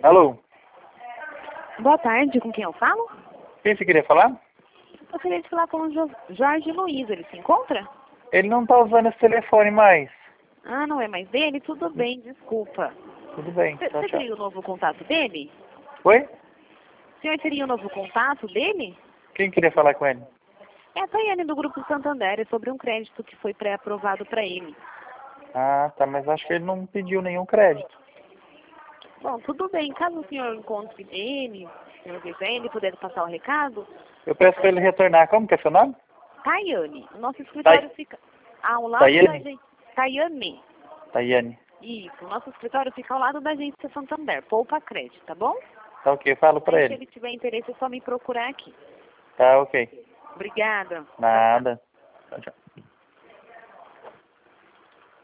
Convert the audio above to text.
Alô? Boa tarde, com quem eu falo? Quem você queria falar? Eu queria te falar com o Jorge Luiz, ele se encontra? Ele não tá usando esse telefone mais. Ah, não é mais dele? Tudo bem, desculpa. Tudo bem, tchau, Você tchau. teria o novo contato dele? Oi? O senhor teria o novo contato dele? Quem queria falar com ele? É a Tayane do Grupo Santander, é sobre um crédito que foi pré-aprovado para ele. Ah, tá, mas acho que ele não pediu nenhum crédito. Bom, tudo bem, caso o senhor encontre ele, o senhor quiser, ele puder passar o recado, Eu peço pra ele retornar. Como que é seu nome? Tayane, o nosso escritório fica ao lado Tayane? da agência. Tayane. Tayane. Isso, o nosso escritório fica ao lado da agência Santander, Poupa Crédito, tá bom? Tá ok, eu falo pra Aí, se ele. ele tiver interesse, é só me procurar aqui. Tá ok. Obrigada. Tchau, tchau. Nada. Tchau, tchau.